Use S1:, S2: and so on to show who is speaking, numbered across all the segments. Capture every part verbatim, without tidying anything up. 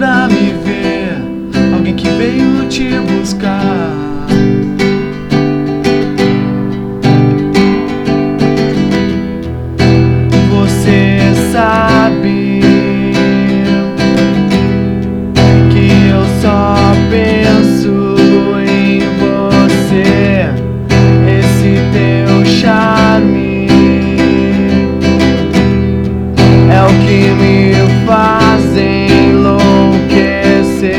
S1: pra me ver, alguém que veio te buscar. Você sabe que eu só penso em você, esse teu charme é o que me faz enlouquecer.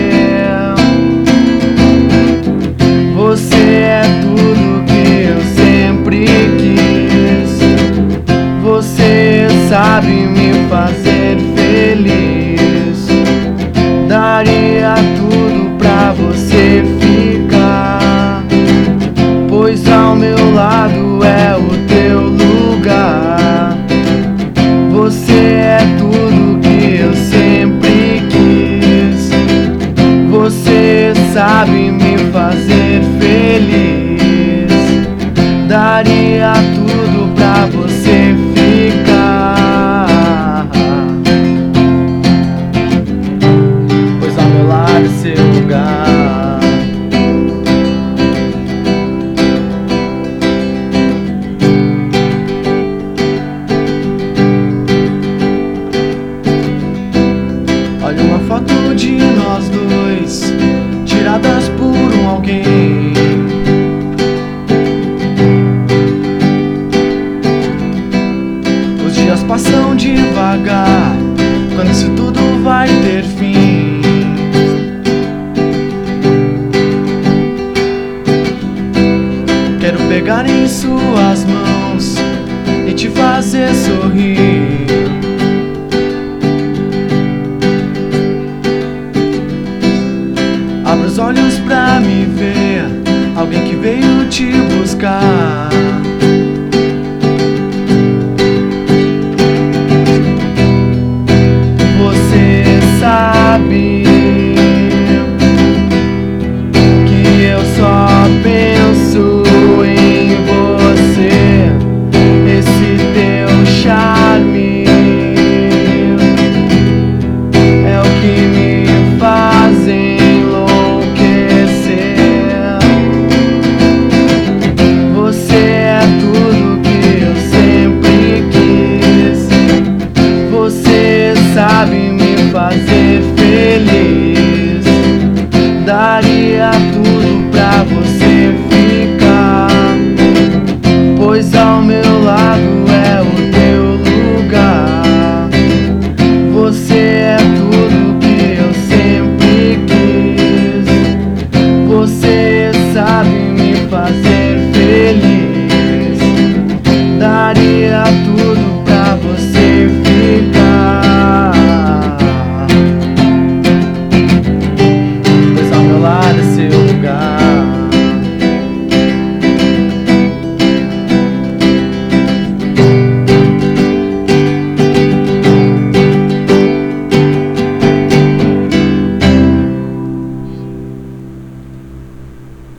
S1: Você é tudo que eu sempre quis. Você sabe me fazer feliz. Daria tudo pra você ficar, pois ao meu lado é o teu lugar. Você é tudo que eu sempre quis. Você sabe me fazer feliz. Daria tudo pra você ficar, pois ao meu lado é seu lugar. Olha uma foto de nós dois, tiradas por um alguém. Os dias passam devagar, quando isso tudo vai ter fim. Quero pegar em suas mãos e te fazer sorrir.